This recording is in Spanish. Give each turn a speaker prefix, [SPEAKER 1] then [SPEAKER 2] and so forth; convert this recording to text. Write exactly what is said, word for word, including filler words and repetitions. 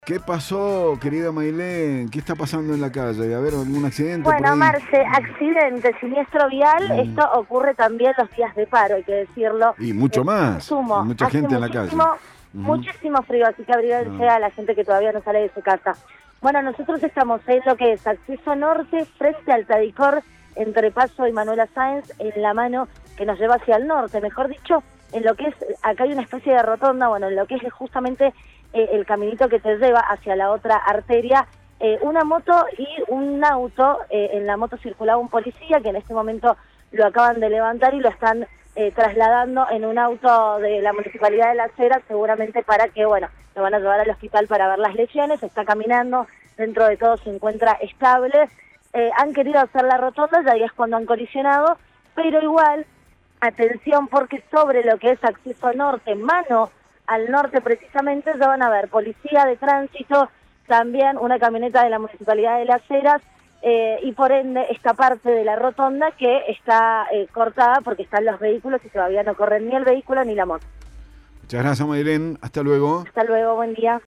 [SPEAKER 1] ¿Qué pasó, querida Mailén? ¿Qué está pasando en la calle? A ver, ¿algún accidente por
[SPEAKER 2] Bueno,
[SPEAKER 1] ahí?
[SPEAKER 2] Marce, accidente, siniestro vial,
[SPEAKER 1] Mm.
[SPEAKER 2] esto ocurre también los días de paro, hay que decirlo.
[SPEAKER 1] Y mucho
[SPEAKER 2] Es
[SPEAKER 1] más,
[SPEAKER 2] consumo,
[SPEAKER 1] mucha
[SPEAKER 2] hace
[SPEAKER 1] gente en la calle.
[SPEAKER 2] muchísimo,
[SPEAKER 1] Ujú.
[SPEAKER 2] muchísimo frío, así que abríguense
[SPEAKER 1] Ah.
[SPEAKER 2] a la gente que todavía no sale de su casa. Bueno, nosotros estamos en lo que es acceso norte, frente al Tadicor, entre Paso y Manuela Sáenz, en la mano que nos lleva hacia el norte, mejor dicho, en lo que es, acá hay una especie de rotonda, bueno, en lo que es justamente eh, el caminito que te lleva hacia la otra arteria. Eh, una moto y un auto, eh, en la moto circulaba un policía que en este momento lo acaban de levantar y lo están eh, trasladando en un auto de la Municipalidad de Las Heras, seguramente para que, bueno, lo van a llevar al hospital para ver las lesiones. Está caminando, dentro de todo se encuentra estable. Eh, han querido hacer la rotonda, ya ahí es cuando han colisionado, pero igual, atención, porque sobre lo que es acceso norte, mano al norte precisamente, ya van a ver policía de tránsito, también una camioneta de la Municipalidad de Las Heras, eh, y por ende esta parte de la rotonda que está eh, cortada porque están los vehículos y todavía no corren ni el vehículo ni la moto.
[SPEAKER 1] Muchas gracias, Mailén. Hasta luego.
[SPEAKER 2] Hasta luego, buen día.